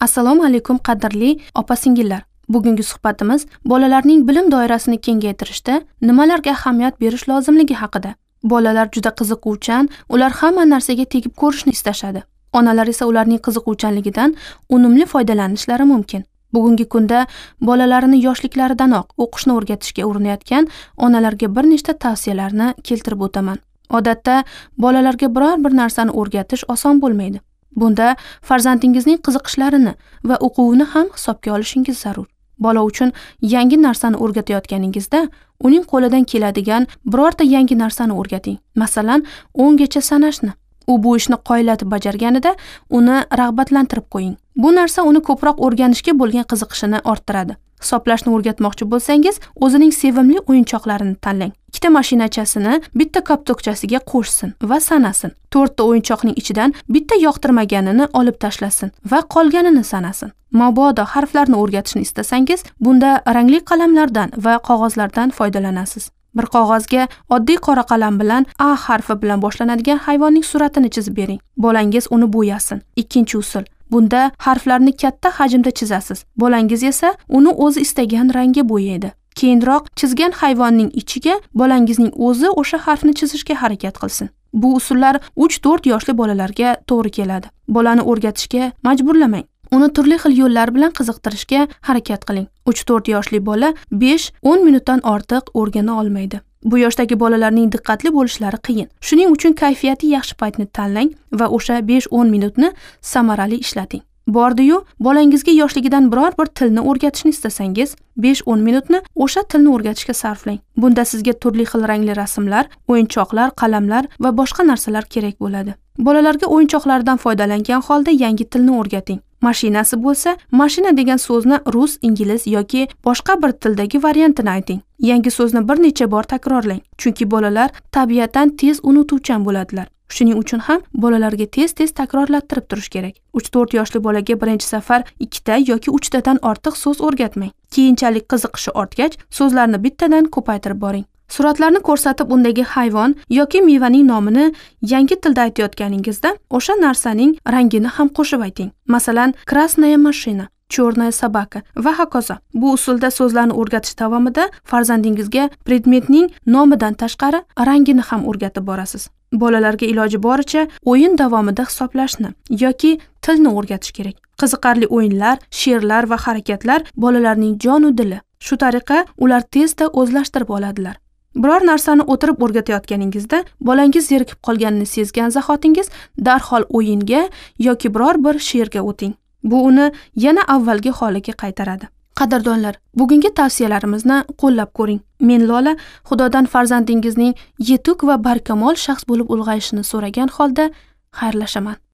Assalomu alaykum qadrli opa-singillar. Bugungi suhbatimiz bolalarning bilim doirasini kengaytirishda nimalarga ahamiyat berish lozimligi haqida. Bolalar juda qiziquvchan, ular hamma narsaga tegib ko'rishni istashadi. Onalar esa ularning qiziquvchanligidan unumli foydalanishlari mumkin. Bugungi kunda bolalarini yoshliklarидanoq o'qishni o'rgatishga urinayotgan onalarga bir nechta tavsiyalarni keltirib o'taman. Odatda bolalarga biror bir narsani o'rgatish oson bo'lmaydi. Bunda farzandingizning qiziqishlarini va o'quvini ham hisobga olishingiz zarur. Bola uchun yangi narsani o'rgatayotganingizda uning qo'lidan keladigan birorta yangi narsani o'rgating. Masalan, 10 gacha sanashni. U bu ishni qoyillatib bajarganida uni rag'batlantirib qo'ying. Bu narsa uni ko'proq o'rganishga bo'lgan qiziqishini orttiradi. Hisoblashni o'rgatmoqchi bo'lsangiz, o'zining sevimli o'yinchoqlarini tanlang. Ikkita mashinachasini bitta koptokchasiga qo'shsin va sanasin. 4 ta o'yinchoqning ichidan bitta yoqtirmaganini olib tashlasin va qolganini sanasin. Mabodo harflarni o'rgatishni istasangiz, bunda rangli qalamlardan va qog'ozlardan foydalanasiz. Bir qog'ozga oddiy qora qalam bilan A harfi bilan boshlanadigan hayvonning suratini chizib bering. Bolangiz uni bo'yasin. Ikkinchi usul. Bunda harflarni katta hajmda chizasiz. Bolangiz esa uni o'zi istagan rangga bo'yaydi. Keyinroq chizgan hayvonning ichiga bolangizning o'zi o'sha harfni chizishga harakat qilsin. Bu usullar 3-4 yoshli bolalarga to'g'ri keladi. Bolani o'rgatishga majburlamang. Uni turli xil yo'llar bilan qiziqtirishga harakat qiling. 3-4 yoshli bola 5-10 minutdan ortiq o'rgana olmaydi. Bu yoshdagi bolalarning diqqatli bo'lishlari qiyin. Shuning uchun kayfiyati yaxshi paytni tanlang va o'sha 5-10 minutni samarali ishlating. Bordi-yu, bolangizga yoshligidan biror bir tilni o'rgatishni istasangiz, 5-10 minutni o'sha tilni o'rgatishga sarflang. Bunda sizga turli xil rangli rasmlar, o'yinchoqlar, qalamlar va boshqa narsalar kerak bo'ladi. Bolalarga o'yinchoqlardan foydalangan holda yangi tilni o'rgating. Mashinasi bo'lsa, mashina degan so'zni rus, ingliz yoki boshqa bir tildagi variantini ayting. Yangi so'zni bir necha bor takrorlang, chunki bolalar tabiatan tez unutuvchan bo'ladilar. Shuning uchun ham bolalarga tez-tez takrorlattirib turish kerak. 3-4 yoshli bolaga birinchi safar 2 ta yoki 3 tadan ortiq so'z o'rgatmang. Keyinchalik qiziqishi ortgach, so'zlarni bittadan ko'paytirib boring. Suratlarni ko'rsatib undagi hayvon yoki mevaning nomini yangi tilda aytayotganingizda, o'sha narsaning rangini ham qo'shib ayting. Masalan, krasnaya mashina, chornaya sabaka va hokazo. Bu usulda so'zlarni o'rgatish davomida farzandingizga predmetning nomidan tashqari rangini ham o'rgatib borasiz. Bolalarga iloji boricha o'yin davomida hisoblashni yoki tilni o'rgatish kerak. Qiziqarli o'yinlar, she'rlar va harakatlar bolalarning jon u dili. Shu tariqa ular tezda o'zlashtirib oladilar. Biror narsani o'tirib o'rgatayotganingizda, bolangiz zerikib qolganini sezgan zahotingiz darhol o'yinga yoki biror bir she'rga o'ting. Bu uni yana avvalgi holiga qaytaradi. Qadrdonlar, bugungi tavsiyalarimizni qo'llab ko'ring. Men Lola, Xudodan farzandingizning yetuk va barkamol shaxs bo'lib ulg'ayishini so'ragan holda xayrlashaman.